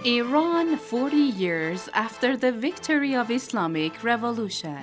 Iran 40 years after the victory of Islamic Revolution.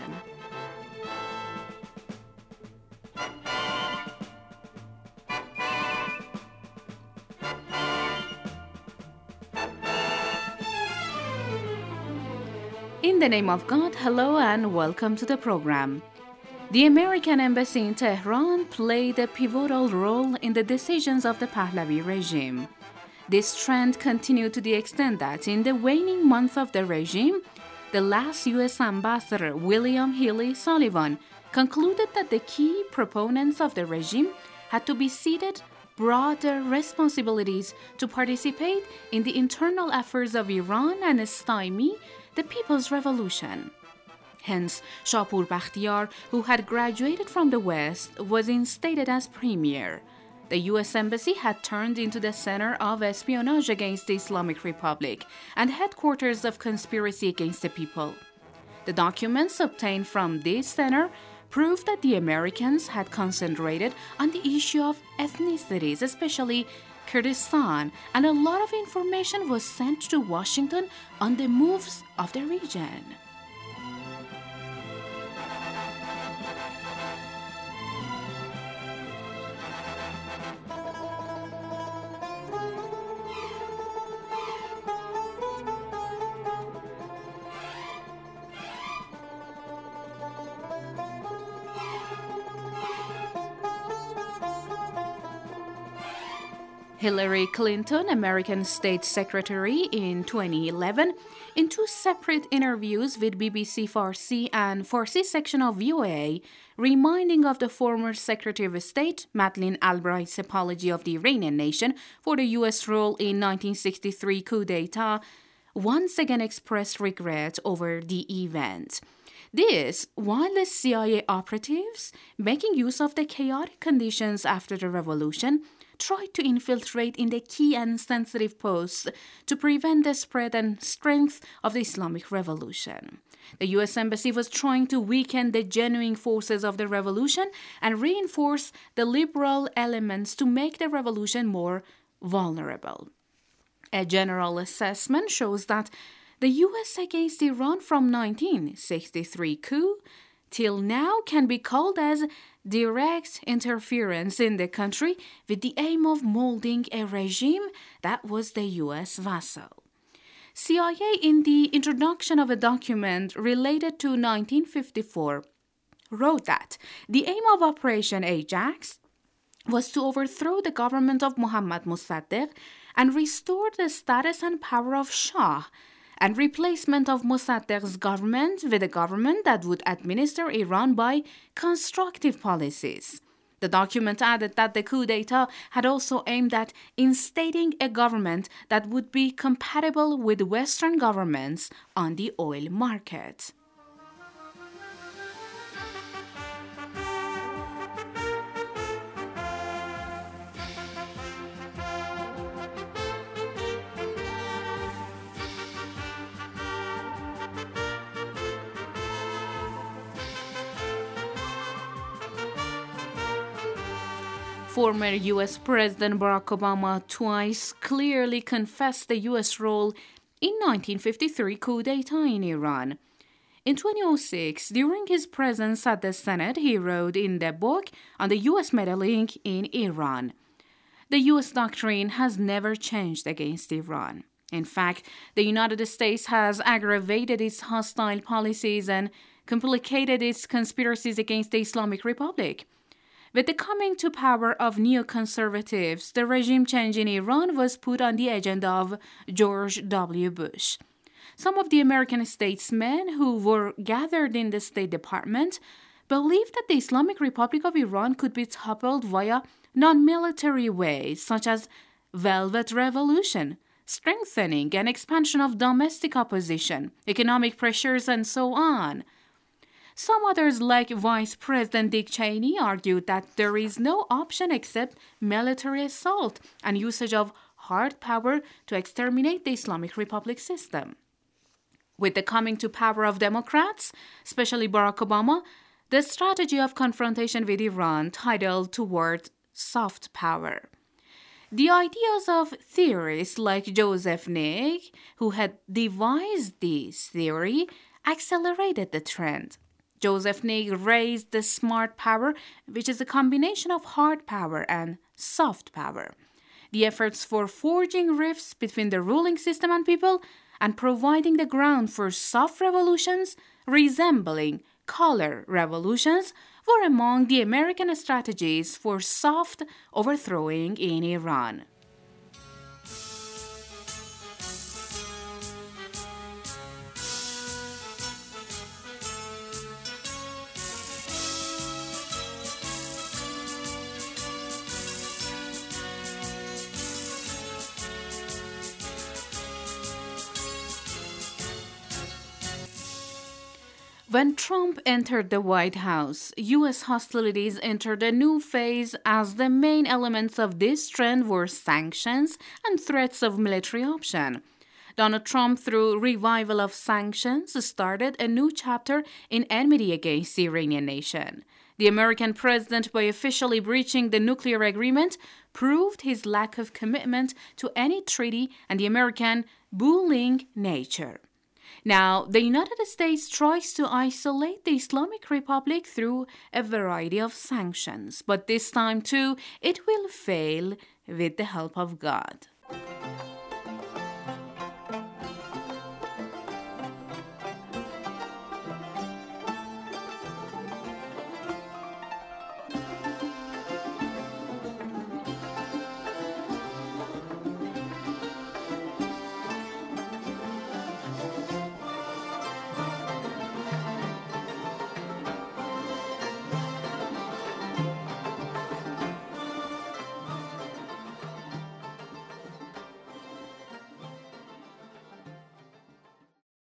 In the name of God, hello and welcome to the program. The American embassy in Tehran played a pivotal role in the decisions of the Pahlavi regime. This trend continued to the extent that in the waning month of the regime, the last U.S. ambassador, William Healy Sullivan, concluded that the key proponents of the regime had to be ceded broader responsibilities to participate in the internal affairs of Iran and stymie the People's Revolution. Hence, Shapur Bakhtiar, who had graduated from the West, was instated as premier. The U.S. Embassy had turned into the center of espionage against the Islamic Republic and headquarters of conspiracy against the people. The documents obtained from this center proved that the Americans had concentrated on the issue of ethnicities, especially Kurdistan, and a lot of information was sent to Washington on the moves of the region. Hillary Clinton, American State Secretary in 2011, in two separate interviews with BBC Farsi and Farsi section of VOA, reminding of the former Secretary of State, Madeleine Albright's apology of the Iranian nation for the U.S. role in 1963 coup d'etat, once again expressed regret over the event. This, while the CIA operatives, making use of the chaotic conditions after the revolution, tried to infiltrate in the key and sensitive posts to prevent the spread and strength of the Islamic Revolution. The U.S. Embassy was trying to weaken the genuine forces of the revolution and reinforce the liberal elements to make the revolution more vulnerable. A general assessment shows that the U.S. against Iran from 1963 coup till now can be called as direct interference in the country with the aim of molding a regime that was the U.S. vassal. CIA, in the introduction of a document related to 1954, wrote that the aim of Operation Ajax was to overthrow the government of Mohammad Mossadegh and restore the status and power of Shah, and replacement of Mossadegh's government with a government that would administer Iran by constructive policies. The document added that the coup d'etat had also aimed at instating a government that would be compatible with Western governments on the oil market. Former U.S. President Barack Obama twice clearly confessed the U.S. role in 1953 coup d'etat in Iran. In 2006, during his presence at the Senate, he wrote in the book on the U.S. meddling in Iran. The U.S. doctrine has never changed against Iran. In fact, the United States has aggravated its hostile policies and complicated its conspiracies against the Islamic Republic. With the coming to power of neoconservatives, the regime change in Iran was put on the agenda of George W. Bush. Some of the American statesmen who were gathered in the State Department believed that the Islamic Republic of Iran could be toppled via non-military ways, such as velvet revolution, strengthening and expansion of domestic opposition, economic pressures, and so on. Some others, like Vice President Dick Cheney, argued that there is no option except military assault and usage of hard power to exterminate the Islamic Republic system. With the coming to power of Democrats, especially Barack Obama, the strategy of confrontation with Iran titled toward soft power. The ideas of theorists like Joseph Nick, who had devised this theory, accelerated the trend. Joseph Nick raised the smart power, which is a combination of hard power and soft power. The efforts for forging rifts between the ruling system and people and providing the ground for soft revolutions resembling color revolutions were among the American strategies for soft overthrowing in Iran. When Trump entered the White House, U.S. hostilities entered a new phase as the main elements of this trend were sanctions and threats of military option. Donald Trump, through revival of sanctions, started a new chapter in enmity against the Iranian nation. The American president, by officially breaching the nuclear agreement, proved his lack of commitment to any treaty and the American bullying nature. Now, the United States tries to isolate the Islamic Republic through a variety of sanctions, but this time too, it will fail with the help of God.